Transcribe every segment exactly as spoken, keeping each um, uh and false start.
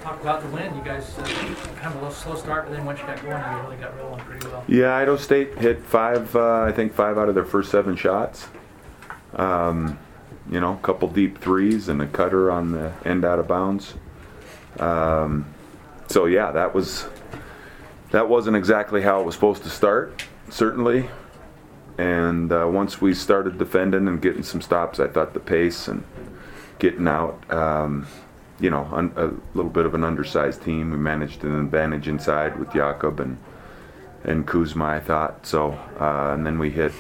talk about the win. You guys uh, kind of a little slow start, but then once you got going, you really got rolling pretty well. Yeah, Idaho State hit five, uh, I think five out of their first seven shots. Um, you know, a couple deep threes and a cutter on the end out of bounds. Um, so yeah, that was that wasn't exactly how it was supposed to start, certainly. And uh, once we started defending and getting some stops, I thought the pace and getting out, um, you know, un- a little bit of an undersized team. We managed an advantage inside with Jakob and and Kuzma, I thought. So, uh, and then we hit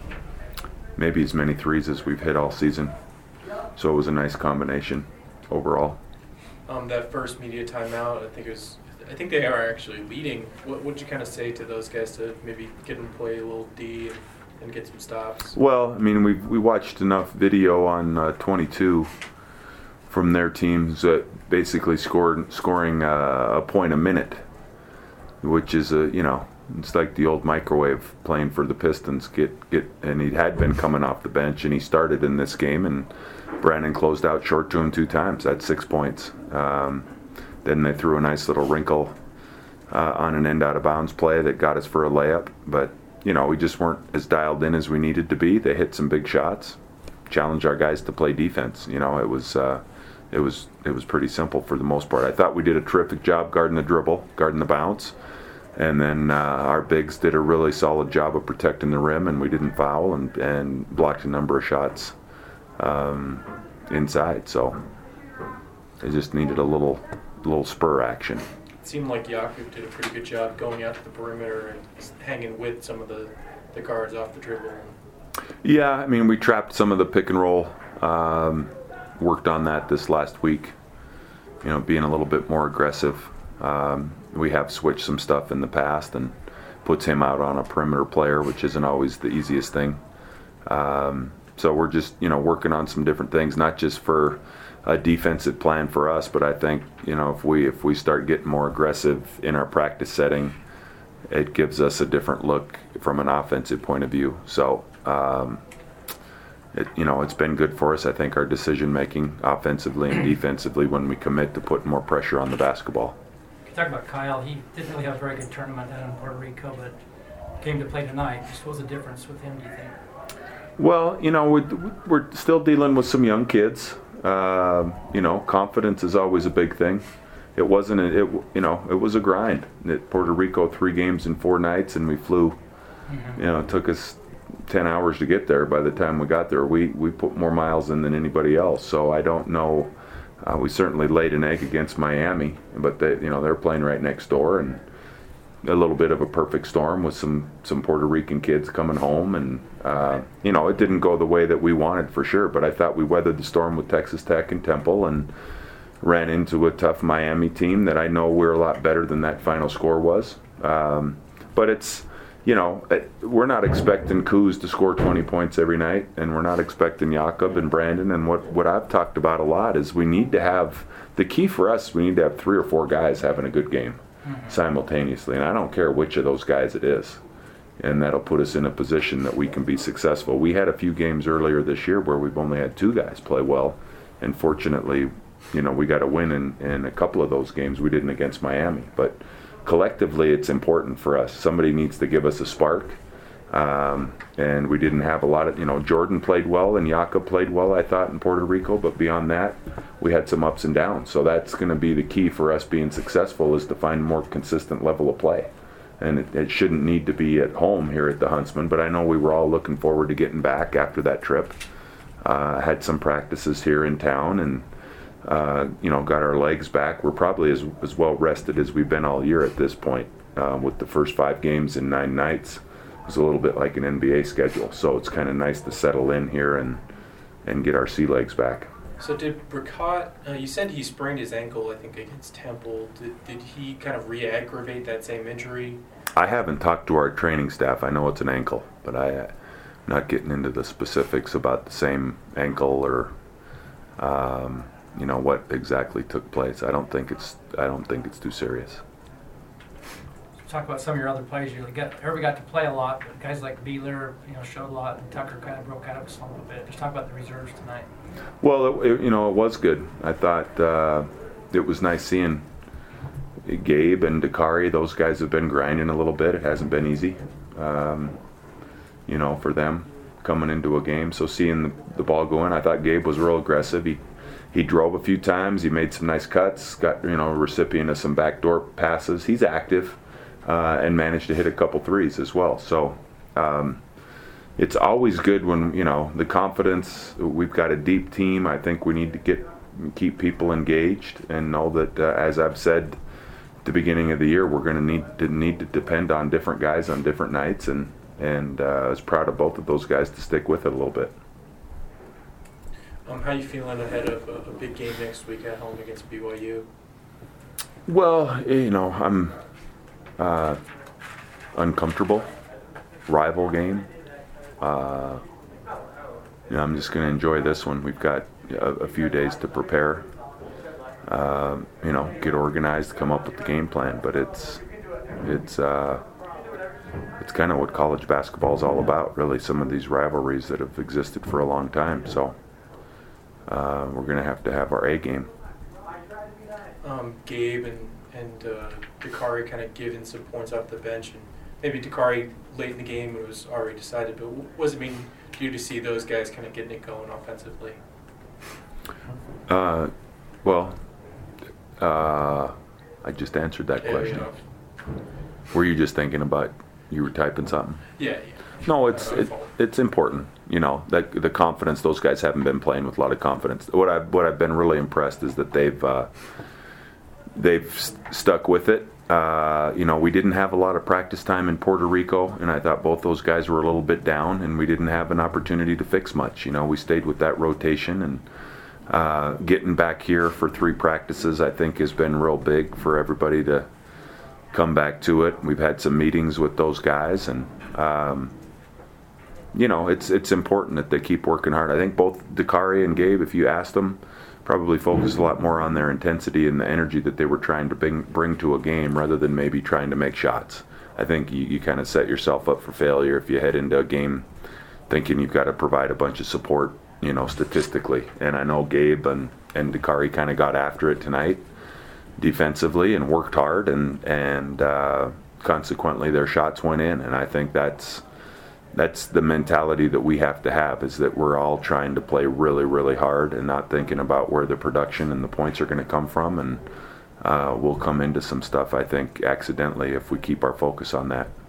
maybe as many threes as we've hit all season. So it was a nice combination overall. Um, that first media timeout, I think it was. I think they are actually leading. What would you kind of say to those guys to maybe get them to play a little D and, and get some stops? Well, I mean, we we watched enough video on uh, twenty-two from their teams that basically scored scoring uh, a point a minute, which is a you know it's like the old microwave playing for the Pistons. Get get and he had been coming off the bench and he started in this game and Brandon closed out short to him two times. That's six points. Um, then they threw a nice little wrinkle uh, on an end out of bounds play that got us for a layup, but. You know, we just weren't as dialed in as we needed to be. They hit some big shots, challenged our guys to play defense. You know, it was uh, it was it was pretty simple for the most part. I thought we did a terrific job guarding the dribble, guarding the bounce, and then uh, our bigs did a really solid job of protecting the rim, and we didn't foul and, and blocked a number of shots um, inside. So they just needed a little little spur action. Seemed like Jakob did a pretty good job going out to the perimeter and hanging with some of the, the guards off the dribble. Yeah, I mean, we trapped some of the pick and roll, um, worked on that this last week, you know, being a little bit more aggressive. Um, we have switched some stuff in the past and puts him out on a perimeter player, which isn't always the easiest thing. Um, so we're just, you know, working on some different things, not just for a defensive plan for us, but I think, you know, if we if we start getting more aggressive in our practice setting, it gives us a different look from an offensive point of view. So, um, it, you know, it's been good for us. I think our decision making offensively and defensively when we commit to putting more pressure on the basketball. You talk about Kyle. He didn't really have a very good tournament down in Puerto Rico, but came to play tonight. Just what was the difference with him, do you think? Well, you know, we're, we're still dealing with some young kids. Uh, you know, confidence is always a big thing. It wasn't, a, it you know, it was a grind. At Puerto Rico, three games in four nights, and we flew. Mm-hmm. You know, it took us ten hours to get there. By the time we got there, we, we put more miles in than anybody else. So I don't know. Uh, we certainly laid an egg against Miami, but they, you know, they're playing right next door, and a little bit of a perfect storm with some, some Puerto Rican kids coming home, and uh, you know, it didn't go the way that we wanted for sure, but I thought we weathered the storm with Texas Tech and Temple and ran into a tough Miami team that I know we're a lot better than that final score was. Um, but it's, you know, it, we're not expecting Kuz to score twenty points every night, and we're not expecting Jakob and Brandon, and what, what I've talked about a lot is we need to have, the key for us, we need to have three or four guys having a good game simultaneously, and I don't care which of those guys it is, and that'll put us in a position that we can be successful. We had a few games earlier this year where we've only had two guys play well, and fortunately, you know, we got a win in, in a couple of those games. We didn't against Miami, but collectively it's important for us. Somebody needs to give us a spark, um, and we didn't have a lot of, you know, Jordan played well and Jakob played well, I thought, in Puerto Rico, but beyond that, we had some ups and downs. So that's going to be the key for us being successful, is to find more consistent level of play. And it, it shouldn't need to be at home here at the Huntsman, but I know we were all looking forward to getting back after that trip. Uh, had some practices here in town, and uh, you know, got our legs back. We're probably as, as well rested as we've been all year at this point, uh, with the first five games in nine nights. It was a little bit like an N B A schedule, so it's kind of nice to settle in here and and get our sea legs back. So did Bricott, uh, you said he sprained his ankle, I think, against Temple. Did, did he kind of re-aggravate that same injury? I haven't talked to our training staff. I know it's an ankle, but I'm uh, not getting into the specifics about the same ankle or, um, you know, what exactly took place. I don't think it's I don't think it's too serious. Talk about some of your other players. You got everybody got to play a lot, but guys like Beeler, you know, showed a lot, and Tucker kind of broke out of us a little bit. Just talk about the reserves tonight. Well, it, it, you know, it was good. I thought uh, it was nice seeing Gabe and Dakari, those guys have been grinding a little bit. It hasn't been easy, um, you know, for them coming into a game. So seeing the, the ball go in, I thought Gabe was real aggressive. He he drove a few times. He made some nice cuts. Got, you know, a recipient of some backdoor passes. He's active uh, and managed to hit a couple threes as well. So um, it's always good when, you know, the confidence. We've got a deep team. I think we need to get keep people engaged and know that, uh, as I've said at the beginning of the year, we're going to need to need to depend on different guys on different nights, and and uh, I was proud of both of those guys to stick with it a little bit. Um, how you feeling ahead of a, a big game next week at home against B Y U? Well, you know, I'm uh, uncomfortable. Rival game. Uh, you know, I'm just going to enjoy this one. We've got a, a few days to prepare. Uh, you know, get organized, come up with the game plan. But it's it's uh, it's kind of what college basketball is all about, really. Some of these rivalries that have existed for a long time. So uh, we're going to have to have our A game. Um, Gabe and and uh, Dakari kind of giving some points off the bench, and maybe Dakari late in the game it was already decided. But what does it mean to you to see those guys kind of getting it going offensively? Uh, well, uh, I just answered that Yeah, question. yeah. Were you just thinking about, you were typing something? Yeah, yeah. No, it's My it, fault. it's important. You know, that the confidence, those guys haven't been playing with a lot of confidence. What I've what I've been really impressed is that they've uh, they've st- stuck with it. Uh, you know, we didn't have a lot of practice time in Puerto Rico, and I thought both those guys were a little bit down, and we didn't have an opportunity to fix much. You know, we stayed with that rotation, and uh, getting back here for three practices, I think, has been real big for everybody to come back to it. We've had some meetings with those guys, and um, you know, it's it's important that they keep working hard. I think both Dakari and Gabe, if you asked them, probably focused a lot more on their intensity and the energy that they were trying to bring, bring to a game rather than maybe trying to make shots. I think you, you kind of set yourself up for failure if you head into a game thinking you've got to provide a bunch of support, you know, statistically. And I know Gabe and, and Dakari kind of got after it tonight defensively and worked hard, and, and uh, consequently their shots went in. And I think that's That's the mentality that we have to have, is that we're all trying to play really, really hard and not thinking about where the production and the points are going to come from. And uh, we'll come into some stuff, I think, accidentally if we keep our focus on that.